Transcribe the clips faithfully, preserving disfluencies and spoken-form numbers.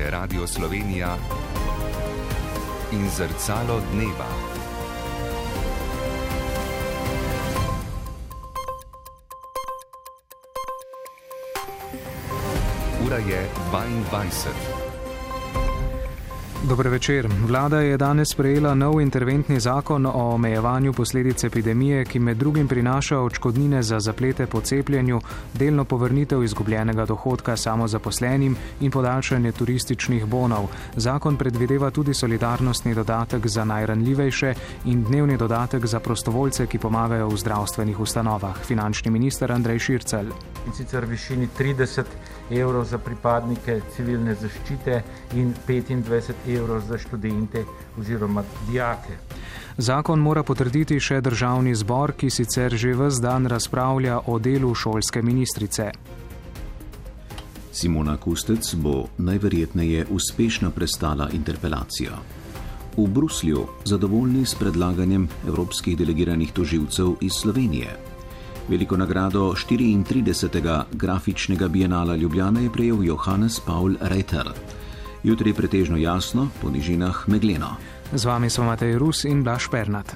je Radio Slovenija in Zrcalo dneva. Ura je dvaindvajset. Dober večer. Vlada je danes sprejela nov interventni zakon o omejevanju posledic epidemije, ki med drugim prinaša odškodnine za zaplete po cepljenju, delno povrnitev izgubljenega dohodka samozaposlenim in podaljšanje turističnih bonov. Zakon predvideva tudi solidarnostni dodatek za najranljivejše in dnevni dodatek za prostovoljce, ki pomagajo v zdravstvenih ustanovah. Finančni minister Andrej Šircelj. In sicer v višini trideset evrov za pripadnike civilne zaščite in petindvajset evrov za študente oziroma dijake. Zakon mora potrditi še državni zbor, ki sicer že ves dan razpravlja o delu šolske ministrice. Simona Kustec bo najverjetneje uspešno prestala interpelacijo. V Bruslju zadovoljni s predlaganjem evropskih delegiranih tožilcev iz Slovenije. Veliko nagrado štiriintridesetega grafičnega bienala Ljubljana je prejel Johannes Paul Reiter. Jutri pretežno jasno, po nižinah megleno. Z vami so Matej Rus in Blaž Pernat.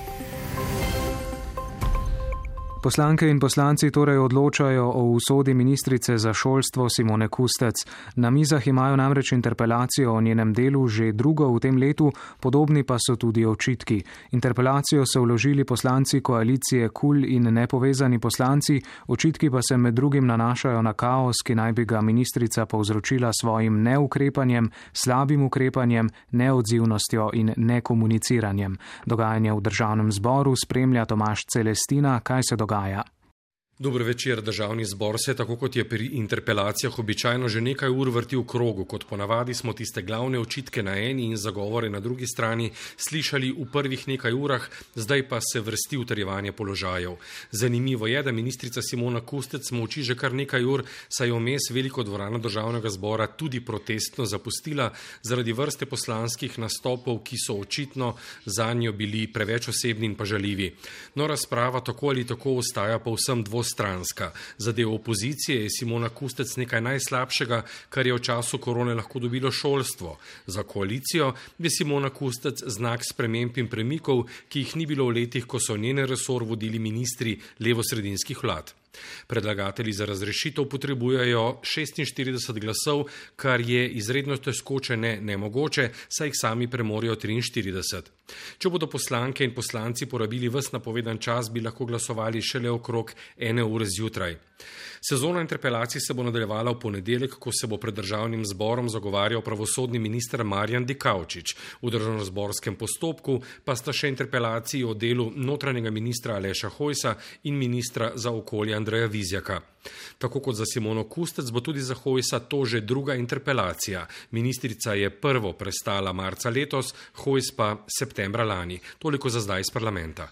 Poslanke in poslanci torej odločajo o usodi ministrice za šolstvo Simone Kustec. Na mizah imajo namreč interpelacijo o njenem delu že drugo v tem letu, podobni pa so tudi očitki. Interpelacijo so vložili poslanci koalicije KUL in nepovezani poslanci, očitki pa se med drugim nanašajo na kaos, ki naj bi ga ministrica povzročila svojim neukrepanjem, slabim ukrepanjem, neodzivnostjo in nekomuniciranjem. Dogajanje v državnem zboru spremlja Tomaž Celestina, kaj se dogaja. Gaja. Dober večer, državni zbor se, tako kot je pri interpelacijah običajno, že nekaj ur vrti v krogu. Kot ponavadi smo tiste glavne očitke na eni in zagovore na drugi strani slišali v prvih nekaj urah, zdaj pa se vrsti utrjevanje položajev. Zanimivo je, da ministrica Simona Kustec molči že kar nekaj ur, saj je vmes veliko dvorano državnega zbora tudi protestno zapustila zaradi vrste poslanskih nastopov, ki so očitno zanjo bili preveč osebni in pa žaljivi. No, razprava tako ali tako ostaja povsem dvostranska. Stranska. Za del opozicije je Simona Kustec nekaj najslabšega, kar je v času korone lahko dobilo šolstvo. Za koalicijo je Simona Kustec znak sprememb in premikov, ki jih ni bilo v letih, ko so njene resor vodili ministri levosredinskih vlad. Predlagatelji za razrešitev potrebujejo šestinštirideset glasov, kar je izredno težko, ne nemogoče, saj jih sami premorijo triinštirideset. Če bodo poslanke in poslanci porabili ves napovedan čas, bi lahko glasovali šele okrog ene ure zjutraj. Sezona interpelacij se bo nadaljevala v ponedeljek, ko se bo pred državnim zborom zagovarjal pravosodni minister Marjan Dikaučič. V državnozborskem postopku pa sta še interpelaciji o delu notranjega ministra Aleša Hojsa in ministra za okolje Andreja Vizjaka. Tako kot za Simono Kustec bo tudi za Hojsa to že druga interpelacija. Ministrica je prvo prestala marca letos, Hojs pa septembra lani. Toliko za zdaj iz parlamenta.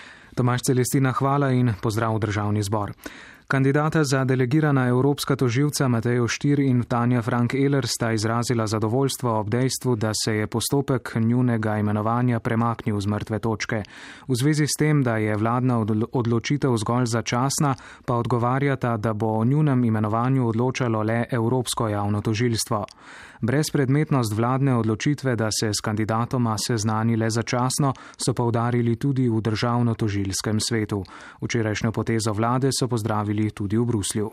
Tomaž Celestina, hvala in pozdrav v državni zbor. Kandidata za delegirana evropska tožilca Matej Oštir in Tanja Frank Eler sta izrazila zadovoljstvo ob dejstvu, da se je postopek njunega imenovanja premaknil z mrtve točke. V zvezi s tem, da je vladna odločitev zgolj začasna, pa odgovarjata, da bo o njunem imenovanju odločalo le Evropsko javno tožilstvo. Brezpredmetnost vladne odločitve, da se s kandidatoma seznani le začasno, so poudarili tudi v državno-tožilskem svetu. Včerajšnjo potezo vlade so pozdravili tudi v Bruslju.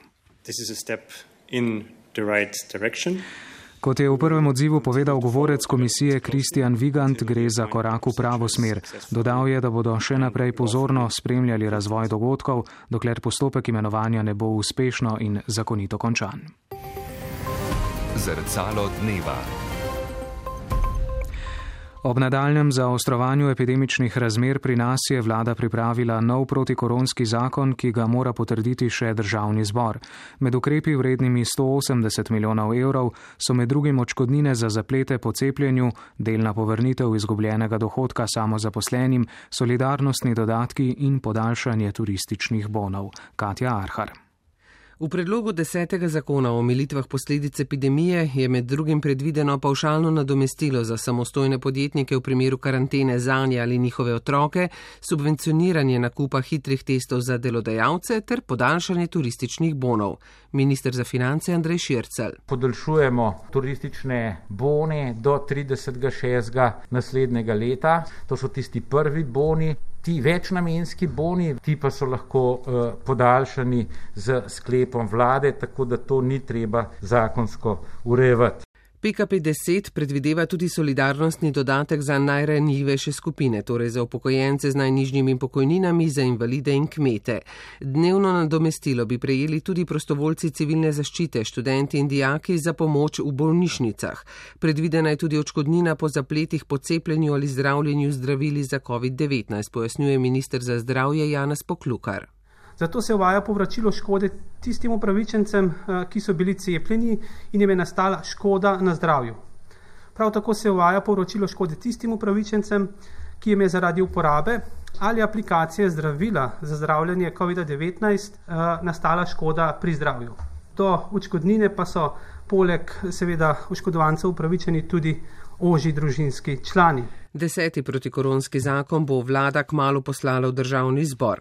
Kot je v prvem odzivu povedal govorec komisije Kristjan Vigant, gre za korak v pravo smer. Dodal je, da bodo še naprej pozorno spremljali razvoj dogodkov, dokler postopek imenovanja ne bo uspešno in zakonito končan. Zrcalo dneva. Ob nadaljnjem zaostrovanju epidemičnih razmer pri nas je vlada pripravila nov protikoronski zakon, ki ga mora potrditi še državni zbor. Med ukrepi vrednimi sto osemdeset milijonov evrov so med drugim odškodnine za zaplete po cepljenju, delna povrnitev izgubljenega dohodka samozaposlenim, solidarnostni dodatki in podaljšanje turističnih bonov. Katja Arhar. V predlogu desetega zakona o omilitvah posledic epidemije je med drugim predvideno pavšalno nadomestilo za samostojne podjetnike v primeru karantene zanje ali njihove otroke, subvencioniranje nakupa hitrih testov za delodajalce ter podaljšanje turističnih bonov. Minister za finance Andrej Šircelj. Podaljšujemo turistične bone do tridesetega šestega naslednjega leta. To so tisti prvi boni. Ti večnamenski boni, ti pa so lahko uh, podaljšani z sklepom vlade, tako da to ni treba zakonsko urejevati. P K P deset predvideva tudi solidarnostni dodatek za najranjivejše skupine, torej za upokojence z najnižjimi pokojninami, za invalide in kmete. Dnevno nadomestilo bi prejeli tudi prostovoljci civilne zaščite, študenti in dijaki za pomoč v bolnišnicah. Predvidena je tudi odškodnina po zapletih po cepljenju ali zdravljenju zdravili za covid devetnajst, pojasnjuje minister za zdravje Janez Poklukar. Zato se uvaja povračilo škode tistim upravičencem, ki so bili cepljeni in jim je nastala škoda na zdravju. Prav tako se uvaja povračilo škode tistim upravičencem, ki jim je zaradi uporabe ali aplikacije zdravila za zdravljenje covid devetnajst nastala škoda pri zdravju. Do odškodnine pa so poleg seveda oškodovancev upravičeni tudi ožji družinski člani. Deseti protikoronski zakon bo vlada kmalu poslala v državni zbor.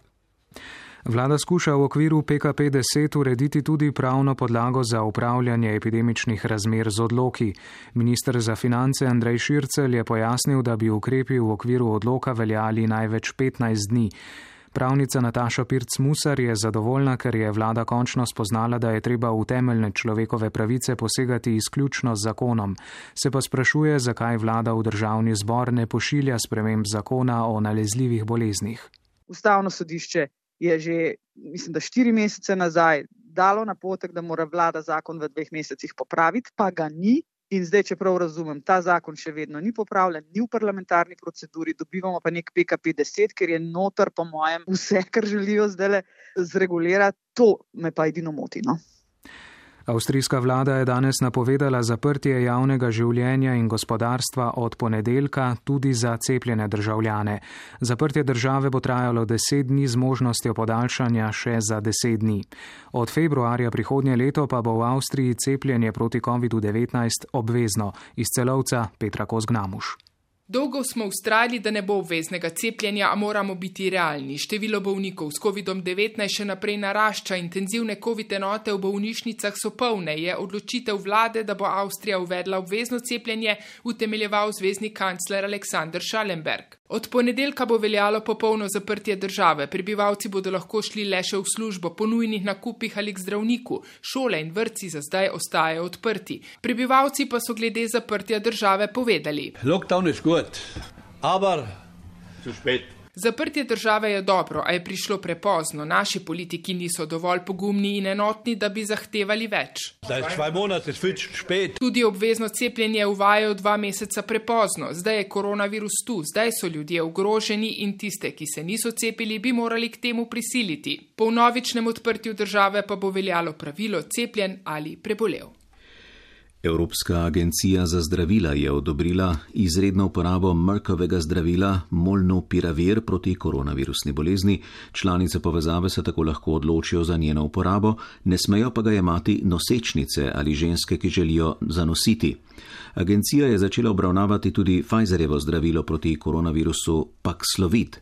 Vlada skuša v okviru P K P deset urediti tudi pravno podlago za upravljanje epidemičnih razmer z odloki. Minister za finance Andrej Šircelj je pojasnil, da bi ukrepi v okviru odloka veljali največ petnajst dni. Pravnica Nataša Pirc-Musar je zadovoljna, ker je vlada končno spoznala, da je treba v temeljne človekove pravice posegati izključno z zakonom. Se pa sprašuje, zakaj vlada v državni zbor ne pošilja sprememb zakona o nalezljivih boleznih. Ustavno sodišče je že, mislim, da štiri mesece nazaj dalo napotek, da mora vlada zakon v dveh mesecih popraviti, pa ga ni. In zdaj, čeprav razumem, ta zakon še vedno ni popravljen, ni v parlamentarni proceduri, dobivamo pa nek P K P deset, ker je noter, po mojem, vse, kar želijo zdaj zregulirati, to me pa edino moti, no. Avstrijska vlada je danes napovedala zaprtje javnega življenja in gospodarstva od ponedeljka tudi za cepljene državljane. Zaprtje države bo trajalo deset dni z možnostjo podaljšanja še za deset dni. Od februarja prihodnje leto pa bo v Avstriji cepljenje proti covid devetnajst obvezno. Iz Celovca Petra Kozgnamuš. Dolgo smo vztrajali, da ne bo obveznega cepljenja, a moramo biti realni. Število bolnikov s covid devetnajst še naprej narašča, intenzivne covid enote v bolnišnicah so polne. Je odločitev vlade, da bo Avstrija uvedla obvezno cepljenje, utemeljeval zvezni kancler Alexander Schallenberg. Od ponedeljka bo veljalo popolno zaprtje države. Prebivalci bodo lahko šli le še v službo, po nujnih nakupih ali k zdravniku. Šole in vrtci za zdaj ostajajo odprti. Prebivalci pa so glede zaprtja države povedali: Lockdown je gut, aber zu spät. Zaprtje države je dobro, a je prišlo prepozno. Naši politiki niso dovolj pogumni in enotni, da bi zahtevali več. Tudi obvezno cepljenje uvajajo dva meseca prepozno. Zdaj je koronavirus tu, zdaj so ljudje ogroženi in tiste, ki se niso cepili, bi morali k temu prisiliti. Po vnovičnem odprtju države pa bo veljalo pravilo cepljen ali prebolel. Evropska agencija za zdravila je odobrila izredno uporabo Merkovega zdravila Molnupiravir proti koronavirusni bolezni. Članice povezave se tako lahko odločijo za njeno uporabo, ne smejo pa ga jemati nosečnice ali ženske, ki želijo zanositi. Agencija je začela obravnavati tudi Pfizerjevo zdravilo proti koronavirusu Paxlovid.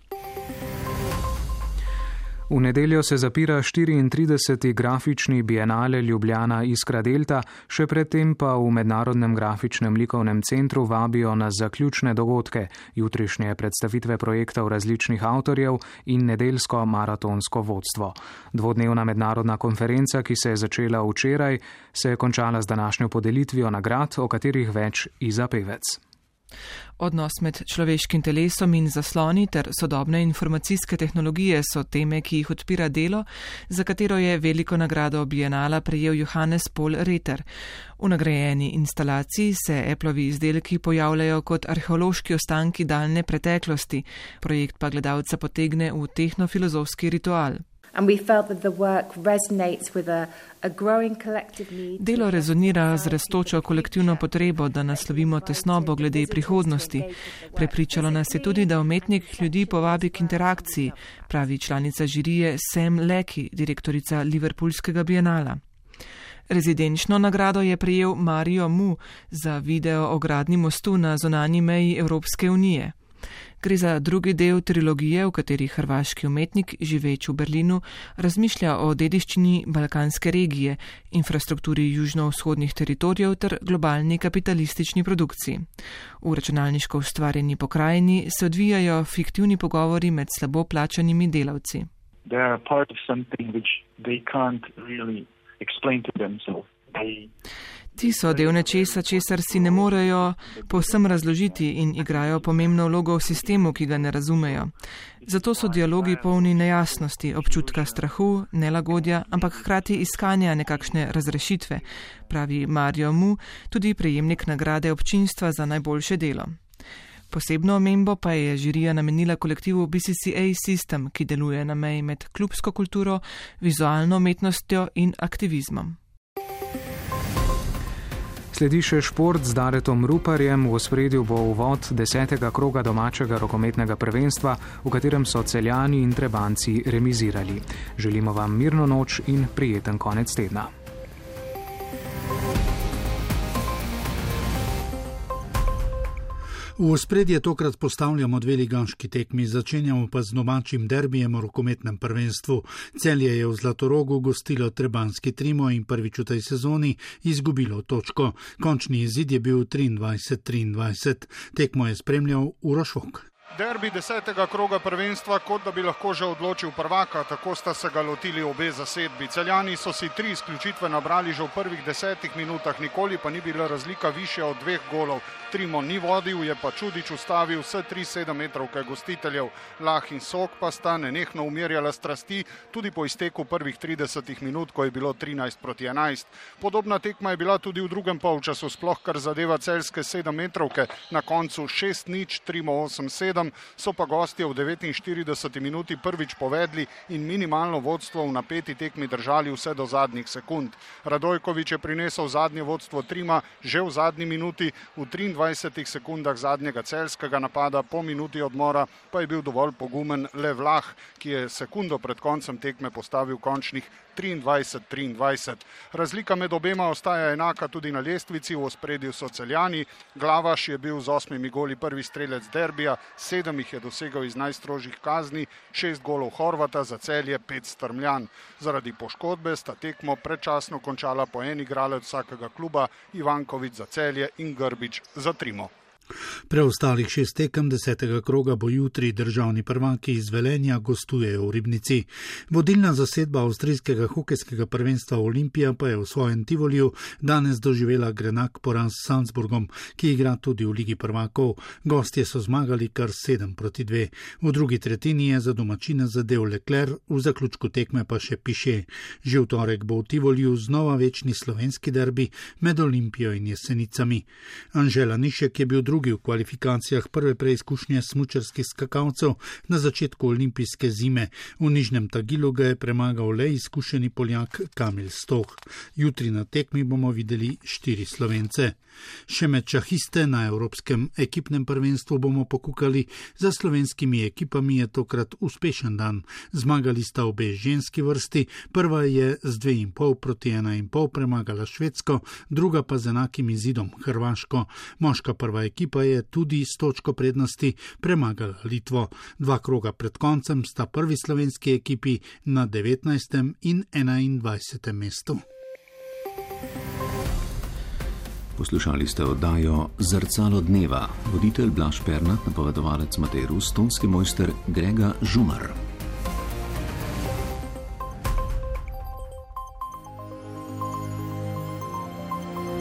V nedeljo se zapira štiriintrideseti grafični bienale Ljubljana Iskra Delta, še predtem pa v Mednarodnem grafičnem likovnem centru vabijo na zaključne dogodke, jutrišnje predstavitve projektov različnih avtorjev in nedeljsko maratonsko vodstvo. Dvodnevna mednarodna konferenca, ki se je začela včeraj, se je končala z današnjo podelitvijo nagrad, o katerih več Iza Pevec. Odnos med človeškim telesom in zasloni ter sodobne informacijske tehnologije so teme, ki jih odpira delo, za katero je veliko nagrado bienala prejel Johannes Paul Ritter. V nagrajeni instalaciji se Applovi izdelki pojavljajo kot arheološki ostanki daljne preteklosti, projekt pa gledalca potegne v tehnofilozofski ritual. Delo rezonira z rastočo kolektivno potrebo, da naslovimo tesnobo glede prihodnosti. Prepričalo nas je tudi, da umetnik ljudi povabi k interakciji, pravi članica žirije Sam Leckey, direktorica Liverpoolskega bienala. Rezidenčno nagrado je prejel Mario Mu za video o gradnji mostu na zonanji meji Evropske unije. Gre za drugi del trilogije, v kateri hrvaški umetnik, živeč v Berlinu, razmišlja o dediščini balkanske regije, infrastrukturi južno-vzhodnih teritorijev ter globalni kapitalistični produkciji. V računalniško ustvarjeni pokrajini se odvijajo fiktivni pogovori med slabo plačanimi delavci. Ti so del nečesa, česar si ne morejo povsem razložiti in igrajo pomembno vlogo v sistemu, ki ga ne razumejo. Zato so dialogi polni nejasnosti, občutka strahu, nelagodja, ampak hkrati iskanja nekakšne razrešitve, pravi Mario Mu, tudi prejemnik nagrade občinstva za najboljše delo. Posebno omembo pa je žirija namenila kolektivu B C C A System, ki deluje na meji med klubsko kulturo, vizualno umetnostjo in aktivizmom. Sledi še šport z Daretom Ruparjem. V ospredju bo uvod desetega kroga domačega rokometnega prvenstva, v katerem so Celjani in Trebanci remizirali. Želimo vam mirno noč in prijeten konec tedna. V ospredje tokrat postavljamo dve ligaški tekmi, začenjamo pa z domačim derbijem v rokometnem prvenstvu. Celje je v Zlatorogu gostilo trebanski Trimo in prvič v tej sezoni izgubilo točko. Končni izid je bil triindvajset triindvajset. Tekmo je spremljal Uroš Vok. Derbi desetega kroga prvenstva, kot da bi lahko že odločil prvaka, tako sta se ga lotili obe zasedbi. Celjani so si tri izključitve nabrali že v prvih desetih minutah, nikoli pa ni bila razlika višja od dveh golov. Trimo ni vodil, je pa Čudič ustavil vse tri sedemmetrovke gostiteljev. Lah in Sok pa sta nenehno umirjala strasti, tudi po izteku prvih tridesetih minut, ko je bilo trinajst proti enajst. Podobna tekma je bila tudi v drugem polčasu, sploh kar zadeva celjske sedemmetrovke. Na koncu šest nič, Trimo osem sedem. So pa gostje v devetinštirideseti minuti prvič povedli in minimalno vodstvo v napeti tekmi držali vse do zadnjih sekund. Radojkovič je prinesel zadnje vodstvo Trima že v zadnji minuti, v triindvajsetih sekundah zadnjega celjskega napada, po minuti odmora pa je bil dovolj pogumen le Vlah, ki je sekundo pred koncem tekme postavil končnih triindvajset triindvajset. Razlika med obema ostaja enaka tudi na lestvici, v ospredju so Celjani. Glavaš je bil z osmimi goli prvi strelec derbija, sedem jih je dosegel iz najstrožjih kazni, šest golov Horvata, za Celje pet Strmljan. Zaradi poškodbe sta tekmo predčasno končala po en igralec vsakega kluba, Ivanković za Celje in Grbić za Trimo. Preostalih šest tekem desetega kroga bo jutri. Državni prvaki iz Velenja gostujejo v Ribnici. Vodilna zasedba avstrijskega hokejskega prvenstva Olimpija pa je v svojem Tivoliju danes doživela grenak poraz s Salzburgom, ki igra tudi v Ligi prvakov. Gostje so zmagali kar sedem proti dve. V drugi tretjini je za domačine zadel Leclerc, v zaključku tekme pa še Piše. Že v torek bo v Tivoliju znova večni slovenski derbi med Olimpijo in Jesenicami. Anžela Nišek je bil drugi v kvalifikacijah prve preizkušnje smučarskih skakalcev na začetku olimpijske zime. V Nižnem Tagilu ga je premagal le izkušeni Poljak Kamil Stoh. Jutri na tekmi bomo videli štiri Slovence. Še med šahiste na evropskem ekipnem prvenstvu bomo pokukali. Za slovenskimi ekipami je tokrat uspešen dan. Zmagali sta obe ženski vrsti, prva je z dve in pol proti ena in pol premagala Švedsko, druga pa z enakim izidom Hrvaško. Moška prva ekipa pa je tudi s točko prednosti premagala Litvo. Dva kroga pred koncem sta prvi slovenski ekipi na devetnajstem in enaindvajsetem mestu. Poslušali ste oddajo Zrcalo dneva. Voditelj Blaž Pernat, napovedovalec Matej Rus, tonski mojster Grega Žumar.